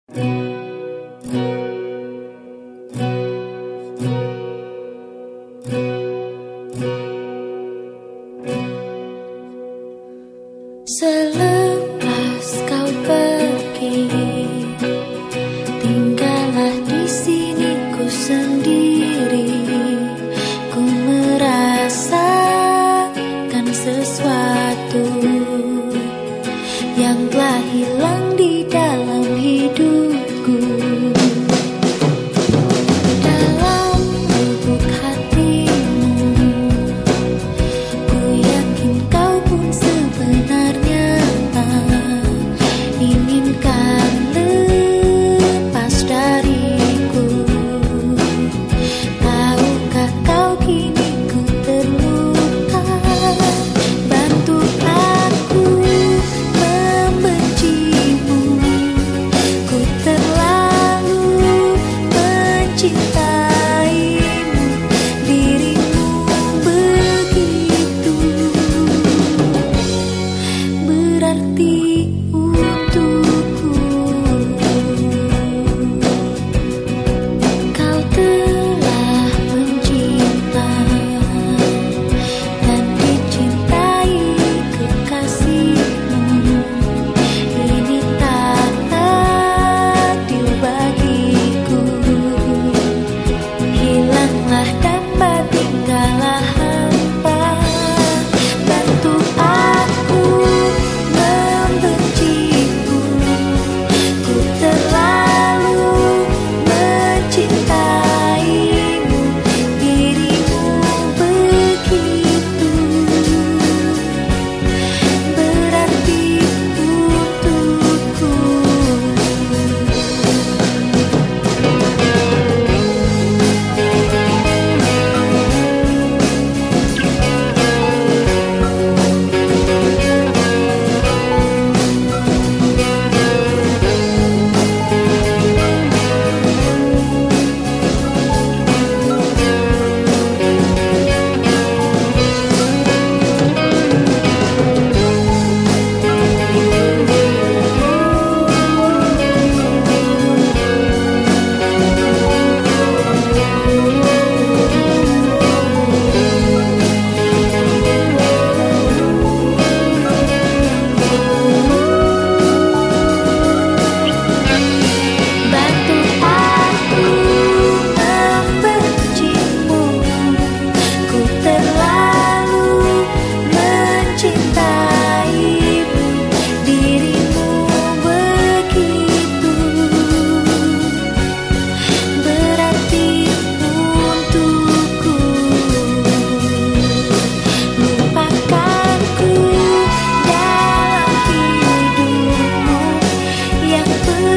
Selepas kau pergi, tinggallah di sini ku sendiri. Ku merasakan sesuatu yang telah hilang di dalam hidupku. Dalam lubuk hatimu, ku yakin kau pun sebenarnya inginkan lepas dariku. Tahukah kau kini ku terluka? Bantu aku membencimu. Ku terlalu mencintaimu. Dirimu begitu berarti untukku. Kau telah mencinta dan dicintai kekasihmu. Ini tak adil bagiku. Hilanglah damba, tinggallah hampa. Bantu aku membencimu. Ku terlalu mencintaimu. Dirimu begitu berarti untukku. Bantu aku membencimu. Ku terlalu mencintaimu. Dirimu begitu berarti untukku. Lupakanku dalam hidupmu yang